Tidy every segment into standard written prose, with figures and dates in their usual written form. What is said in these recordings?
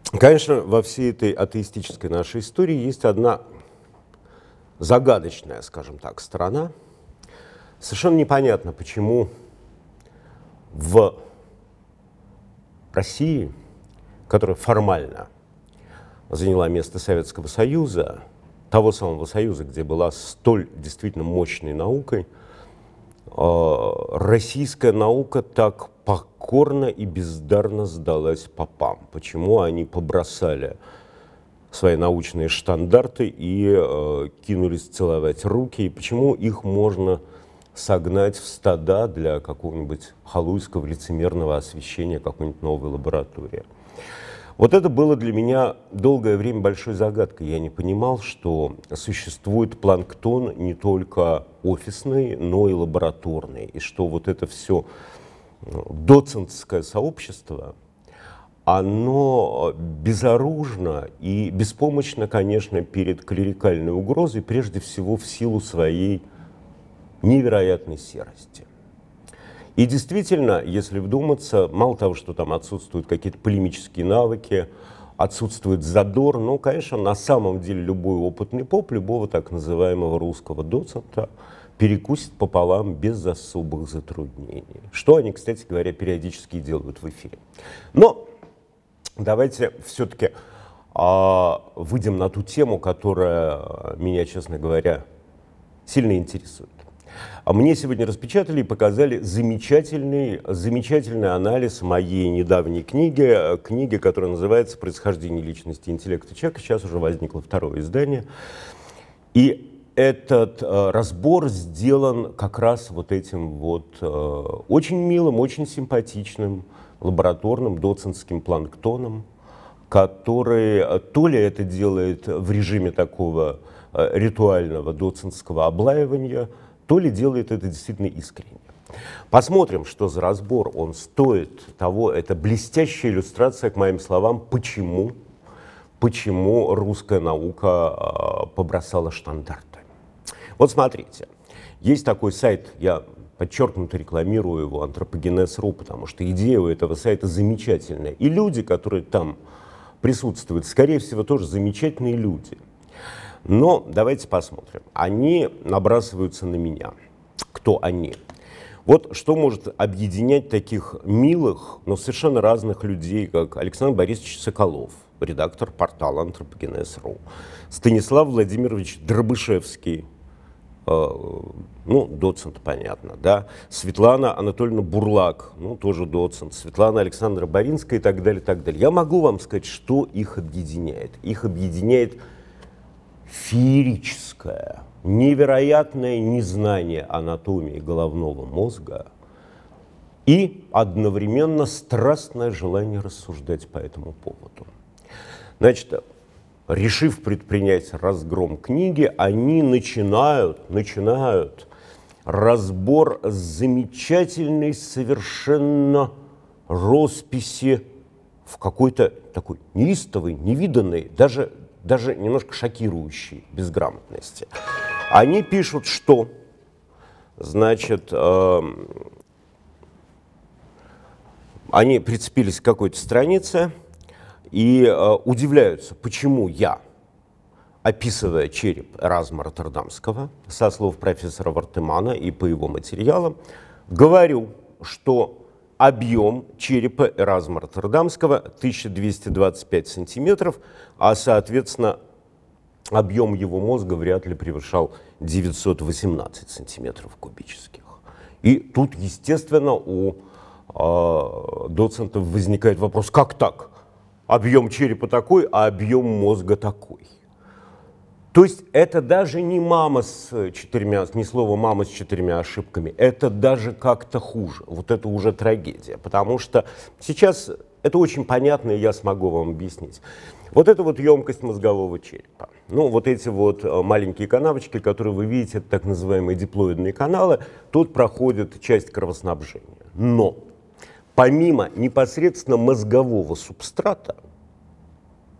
Конечно, во всей этой атеистической нашей истории есть одна загадочная, скажем так, сторона. Совершенно непонятно, почему в России, которая формально заняла место Советского Союза, того самого Союза, где была столь действительно мощной наукой, российская наука так покорно и бездарно сдалась попам. Почему они побросали свои научные штандарты и кинулись целовать руки, и почему их можно согнать в стада для какого-нибудь халуйского лицемерного освещения какой-нибудь новой лаборатории. Вот это было для меня долгое время большой загадкой. Я не понимал, что существует планктон не только офисный, но и лабораторный, и что вот это все доцентское сообщество, оно безоружно и беспомощно, конечно, перед клерикальной угрозой, прежде всего в силу своей невероятной серости. И действительно, если вдуматься, мало того, что там отсутствуют какие-то полемические навыки, отсутствует задор, но, конечно, на самом деле любой опытный поп, любого так называемого русского доцента перекусит пополам без особых затруднений. Что они, кстати говоря, периодически и делают в эфире. Но давайте все-таки выйдем на ту тему, которая меня, честно говоря, сильно интересует. Мне сегодня распечатали и показали замечательный анализ моей недавней книги, которая называется «Происхождение личности и интеллекта человека». Сейчас уже возникло второе издание. И этот разбор сделан как раз вот этим вот очень милым, очень симпатичным лабораторным доцентским планктоном, который то ли это делает в режиме такого ритуального доцентского облаивания, то ли делает это действительно искренне. Посмотрим, что за разбор, он стоит того. Это блестящая иллюстрация к моим словам, почему русская наука побросала штандарты. Вот смотрите, есть такой сайт, я подчеркнуто рекламирую его, Anthropogenes.ru, потому что идея у этого сайта замечательная. И люди, которые там присутствуют, скорее всего, тоже замечательные люди. Но давайте посмотрим. Они набрасываются на меня. Кто они? Вот что может объединять таких милых, но совершенно разных людей, как Александр Борисович Соколов, редактор портала Anthropogenes.ru, Станислав Владимирович Дробышевский, доцент, понятно, да, Светлана Анатольевна Бурлак, тоже доцент, Светлана Александра Боринская и так далее, так далее. Я могу вам сказать, что их объединяет. Их объединяет феерическое, невероятное незнание анатомии головного мозга и одновременно страстное желание рассуждать по этому поводу. Значит, решив предпринять разгром книги, они начинают разбор замечательной совершенно росписи в какой-то такой неистовой, невиданной, даже немножко шокирующей безграмотности. Они пишут, что, значит, они прицепились к какой-то странице и удивляются, почему я, описывая череп Эразма Роттердамского со слов профессора Вартемана и по его материалам, говорю, что объем черепа Эразма Роттердамского 1225 сантиметров, а, соответственно, объем его мозга вряд ли превышал 918 сантиметров кубических. И тут, естественно, у доцентов возникает вопрос, как так? Объем черепа такой, а объем мозга такой. То есть это даже не не слово «мама» с 4 ошибками, это даже как-то хуже. Вот это уже трагедия, потому что сейчас это очень понятно, и я смогу вам объяснить. Вот это вот емкость мозгового черепа. Вот эти вот маленькие канавочки, которые вы видите, это так называемые диплоидные каналы, тут проходит часть кровоснабжения. Но помимо непосредственно мозгового субстрата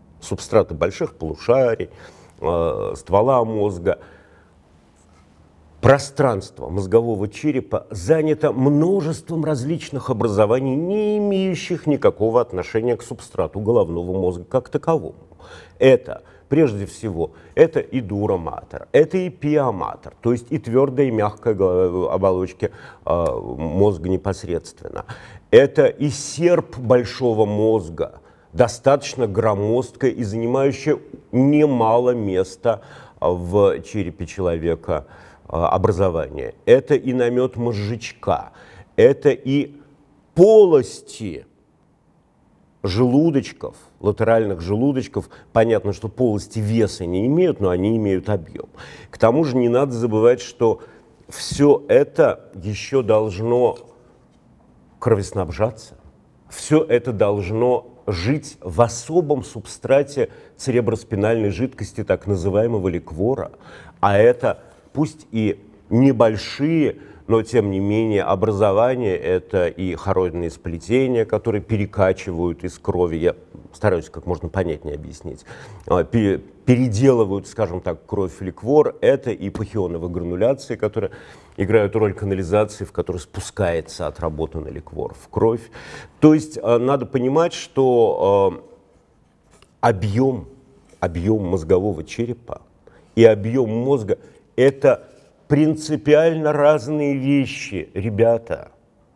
больших полушарий, ствола мозга, Пространство мозгового черепа занято множеством различных образований, не имеющих никакого отношения к субстрату головного мозга как таковому. Это, прежде всего, это и дура матер, это и пиа матер, то есть и твердая, и мягкая оболочки мозга непосредственно. Это и серп большого мозга, достаточно громоздкая и занимающая немало места в черепе человека образование. Это и намет мозжечка, это и полости желудочков, латеральных желудочков. Понятно, что полости веса не имеют, но они имеют объем. К тому же не надо забывать, что все это еще должно кровеснабжаться, все это должно жить в особом субстрате цереброспинальной жидкости, так называемого ликвора, а это пусть и небольшие, но тем не менее образования, это и хороидные сплетения, которые перекачивают из крови, я стараюсь как можно понятнее объяснить, переделывают, скажем так, кровь в ликвор, это и пахионовые грануляции, которые играют роль канализации, в которой спускается отработанный ликвор в кровь. То есть надо понимать, что объем мозгового черепа и объем мозга — это принципиально разные вещи, ребята.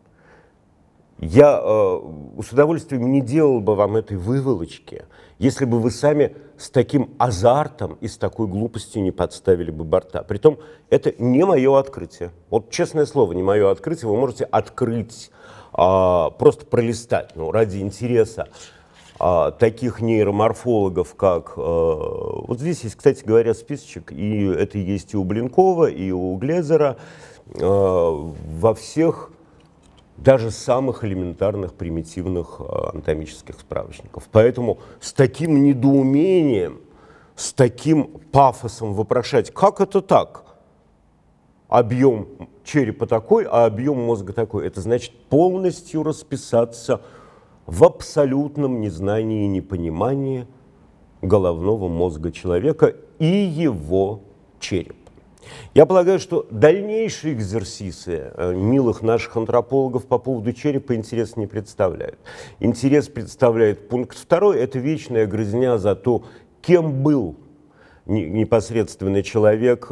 Я с удовольствием не делал бы вам этой выволочки, если бы вы сами с таким азартом и с такой глупостью не подставили бы борта. Притом это не мое открытие. Вот честное слово, не мое открытие. Вы можете открыть, просто пролистать, ради интереса, таких нейроморфологов, как... Вот здесь есть, кстати говоря, списочек, и это есть и у Блинкова, и у Глезера, во всех, даже самых элементарных, примитивных анатомических справочников. Поэтому с таким недоумением, с таким пафосом вопрошать, как это так? Объем черепа такой, а объем мозга такой. Это значит полностью расписаться в абсолютном незнании и непонимании головного мозга человека и его черепа. Я полагаю, что дальнейшие экзерсисы милых наших антропологов по поводу черепа интерес не представляют. Интерес представляет пункт 2, это вечная грызня за то, кем был непосредственный человек,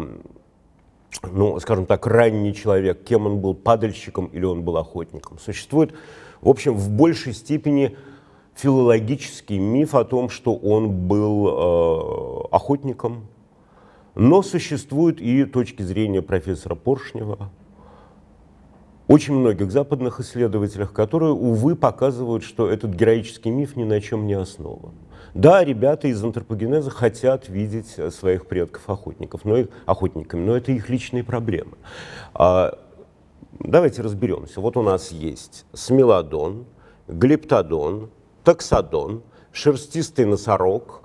скажем так, ранний человек, кем он был, падальщиком или он был охотником. Существует, в общем, в большей степени филологический миф о том, что он был охотником, но существуют и точки зрения профессора Поршнева, очень многих западных исследователях, которые, увы, показывают, что этот героический миф ни на чем не основан. Да, ребята из антропогенеза хотят видеть своих предков охотниками, но это их личные проблемы. Давайте разберемся. Вот у нас есть смелодон, глиптодон, таксодон, шерстистый носорог,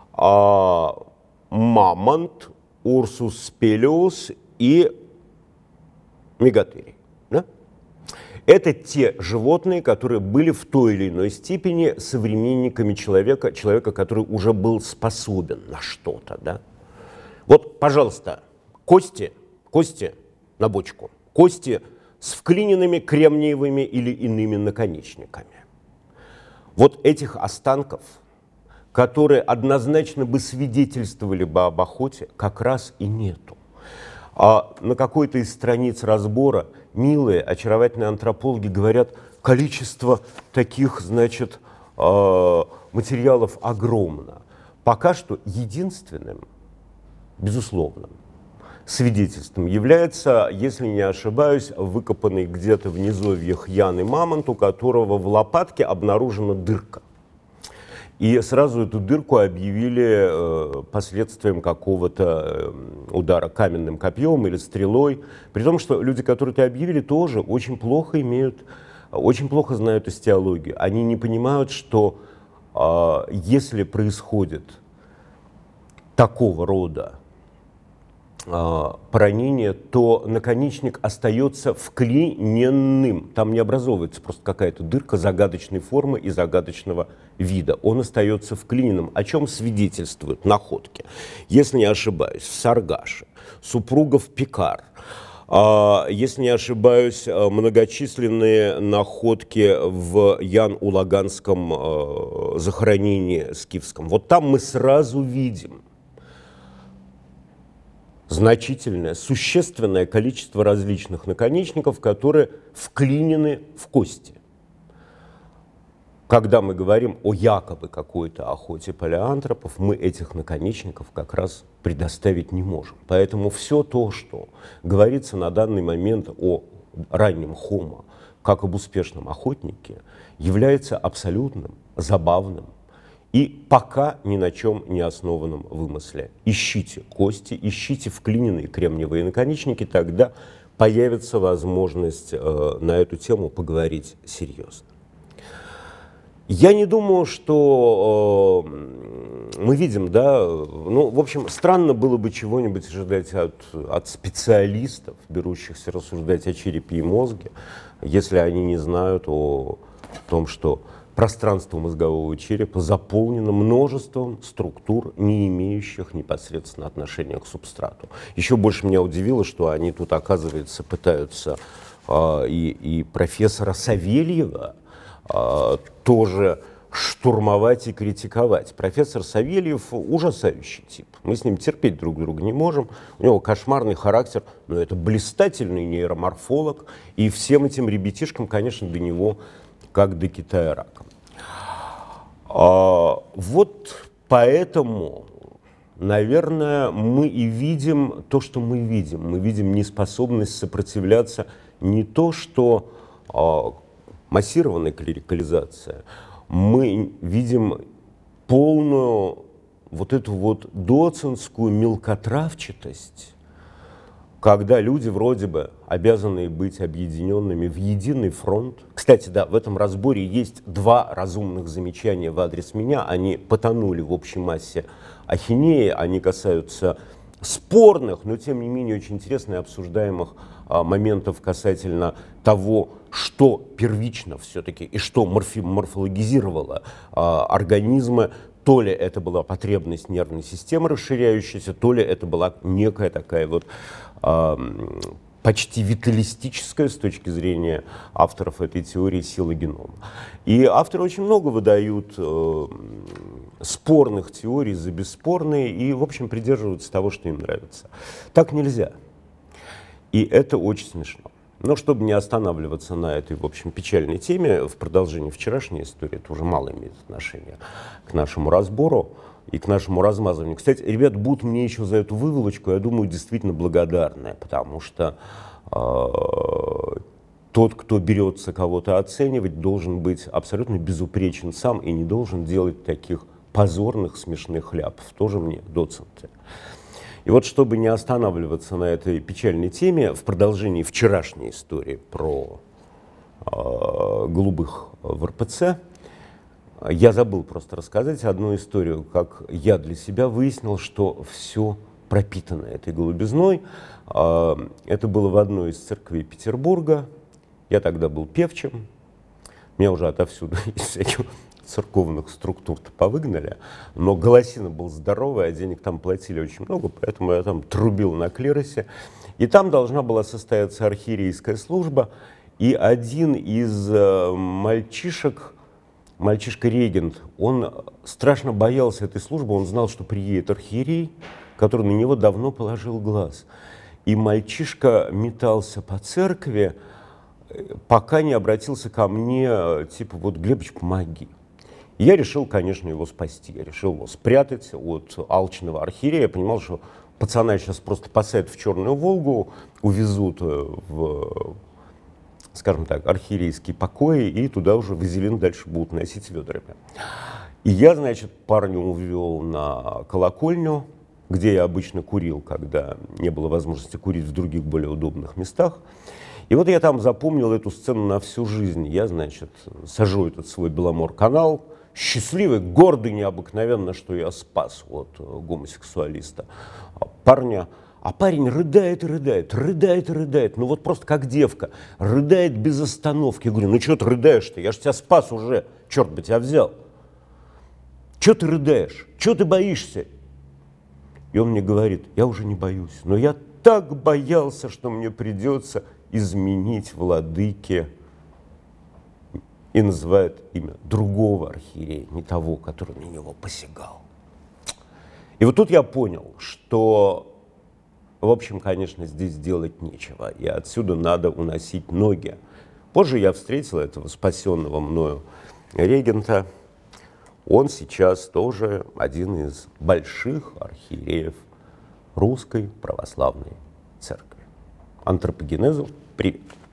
мамонт, урсус спелиус и мегатерий. Да? Это те животные, которые были в той или иной степени современниками человека, который уже был способен на что-то. Да? Вот, пожалуйста, кости на бочку, кости с вклиненными кремниевыми или иными наконечниками. Вот этих останков, которые однозначно бы свидетельствовали бы об охоте, как раз и нету. А на какой-то из страниц разбора милые, очаровательные антропологи говорят, количество таких, значит, материалов огромно. Пока что единственным, безусловным, свидетельством является, если не ошибаюсь, выкопанный где-то в низовьях Яны мамонт, у которого в лопатке обнаружена дырка. И сразу эту дырку объявили последствием какого-то удара каменным копьем или стрелой. При том, что люди, которые это объявили, тоже очень плохо знают остеологию. Они не понимают, что если происходит такого рода поранение, то наконечник остается вклиненным. Там не образовывается просто какая-то дырка загадочной формы и загадочного вида. Он остается вклиненным, о чем свидетельствуют находки. Если не ошибаюсь, в Саргаше супругов Пикар. Если не ошибаюсь, многочисленные находки в Ян-Улаганском захоронении скифском. Вот там мы сразу видим значительное, существенное количество различных наконечников, которые вклинены в кости. Когда мы говорим о якобы какой-то охоте палеантропов, мы этих наконечников как раз предоставить не можем. Поэтому все то, что говорится на данный момент о раннем Homo, как об успешном охотнике, является абсолютным, забавным и пока ни на чем не основанном вымысле. Ищите кости, ищите вклиненные кремниевые наконечники, тогда появится возможность на эту тему поговорить серьезно. Я не думаю, что мы видим, да, ну, в общем, странно было бы чего-нибудь ожидать от специалистов, берущихся рассуждать о черепе и мозге, если они не знают о том, что пространство мозгового черепа заполнено множеством структур, не имеющих непосредственно отношения к субстрату. Еще больше меня удивило, что они тут, оказывается, пытаются и профессора Савельева тоже штурмовать и критиковать. Профессор Савельев ужасающий тип. Мы с ним терпеть друг друга не можем. У него кошмарный характер, но это блистательный нейроморфолог. И всем этим ребятишкам, конечно, до него как до Китая раком. Вот поэтому, наверное, мы и видим то, что мы видим. Мы видим неспособность сопротивляться не то, что массированная клерикализация, мы видим полную вот эту вот доцентскую мелкотравчатость, когда люди вроде бы обязаны быть объединенными в единый фронт. Кстати, да, в этом разборе есть два разумных замечания в адрес меня. Они потонули в общей массе ахинеи, они касаются спорных, но тем не менее очень интересных и обсуждаемых моментов касательно того, что первично все-таки и что морфологизировало организмы. То ли это была потребность нервной системы расширяющейся, то ли это была некая такая вот почти виталистическая с точки зрения авторов этой теории сила генома. И авторы очень много выдают спорных теорий за бесспорные и, в общем, придерживаются того, что им нравится. Так нельзя. И это очень смешно. Но чтобы не останавливаться на этой, в общем, печальной теме, в продолжении вчерашней истории, это уже мало имеет отношения к нашему разбору и к нашему размазыванию. Кстати, ребят будут мне еще за эту выволочку, я думаю, действительно благодарны, потому что тот, кто берется кого-то оценивать, должен быть абсолютно безупречен сам и не должен делать таких позорных, смешных ляпов. Тоже мне доценты. И вот, чтобы не останавливаться на этой печальной теме, в продолжении вчерашней истории про голубых в РПЦ, я забыл просто рассказать одну историю, как я для себя выяснил, что все пропитано этой голубизной. Это было в одной из церквей Петербурга. Я тогда был певчим. Меня уже отовсюду из всяких церковных структур-то повыгнали, но голосина был здоровый, а денег там платили очень много, поэтому я там трубил на клиросе. И там должна была состояться архиерейская служба, и один из мальчишек, мальчишка-регент, он страшно боялся этой службы, он знал, что приедет архиерей, который на него давно положил глаз. И мальчишка метался по церкви, пока не обратился ко мне, типа, вот, Глебыч, помоги. И я решил, конечно, его спасти. Я решил его спрятать от алчного архиерея. Я понимал, что пацана сейчас просто посадят в Черную Волгу, увезут в, скажем так, архиерейские покои, и туда уже вазелин дальше будут носить ведрами. И я, значит, парня увел на колокольню, где я обычно курил, когда не было возможности курить в других более удобных местах. И вот я там запомнил эту сцену на всю жизнь. Я, значит, сажу этот свой Беломор-канал, счастливый, гордый необыкновенно, что я спас от гомосексуалиста парня. А парень рыдает и рыдает, рыдает и рыдает. Ну вот просто как девка, рыдает без остановки. Я говорю, ну что ты рыдаешь-то? Я же тебя спас уже, черт бы тебя взял. Чего ты рыдаешь? Чего ты боишься? И он мне говорит: я уже не боюсь, но я так боялся, что мне придется изменить владыке. И называет имя другого архиерея, не того, который на него посягал. И вот тут я понял, что, в общем, конечно, здесь делать нечего, и отсюда надо уносить ноги. Позже я встретил этого спасенного мною регента. Он сейчас тоже один из больших архиереев Русской Православной Церкви. Антропогенезу привет.